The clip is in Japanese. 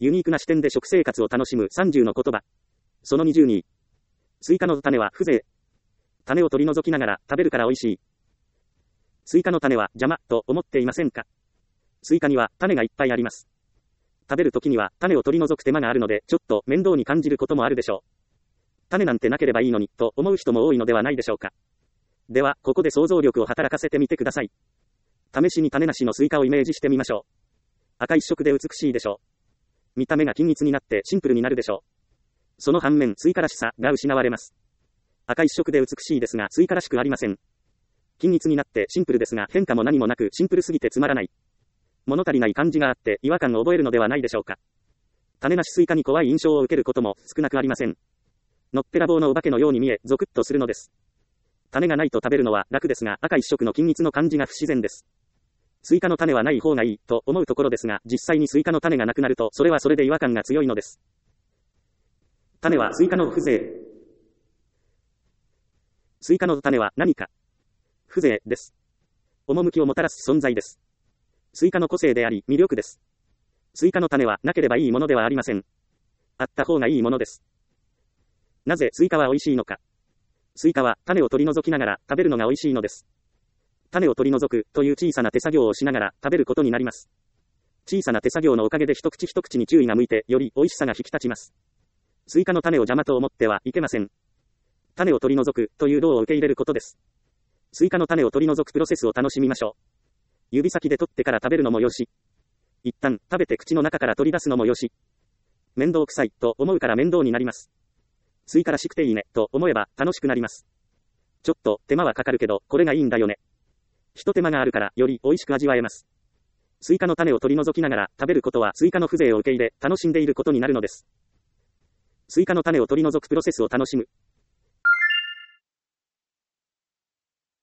ユニークな視点で食生活を楽しむ30の言葉。その22。スイカの種は風情。種を取り除きながら食べるから美味しい。スイカの種は邪魔と思っていませんか？スイカには種がいっぱいあります。食べるときには種を取り除く手間があるのでちょっと面倒に感じることもあるでしょう。種なんてなければいいのにと思う人も多いのではないでしょうか。ではここで想像力を働かせてみてください。試しに種なしのスイカをイメージしてみましょう。赤一色で美しいでしょう。見た目が均一になってシンプルになるでしょう。その反面スイカらしさが失われます。赤一色で美しいですがスイカらしくありません。均一になってシンプルですが変化も何もなくシンプルすぎてつまらない。物足りない感じがあって違和感を覚えるのではないでしょうか。種なしスイカに怖い印象を受けることも少なくありません。のっぺらぼうのお化けのように見えゾクッとするのです。種がないと食べるのは楽ですが赤一色の均一の感じが不自然です。スイカの種はない方がいいと思うところですが実際にスイカの種がなくなるとそれはそれで違和感が強いのです。種はスイカの風情。スイカの種は何か。風情です。趣をもたらす存在です。スイカの個性であり魅力です。スイカの種はなければいいものではありません。あった方がいいものです。なぜスイカは美味しいのか。スイカは種を取り除きながら食べるのが美味しいのです。種を取り除くという小さな手作業をしながら食べることになります。小さな手作業のおかげで一口一口に注意が向いてより美味しさが引き立ちます。スイカの種を邪魔と思ってはいけません。種を取り除くという道を受け入れることです。スイカの種を取り除くプロセスを楽しみましょう。指先で取ってから食べるのもよし。一旦食べて口の中から取り出すのもよし。面倒くさいと思うから面倒になります。スイカらしくていいねと思えば楽しくなります。ちょっと手間はかかるけどこれがいいんだよね。一手間があるからより美味しく味わえます。スイカの種を取り除きながら食べることはスイカの風情を受け入れ楽しんでいることになるのです。スイカの種を取り除くプロセスを楽しむ。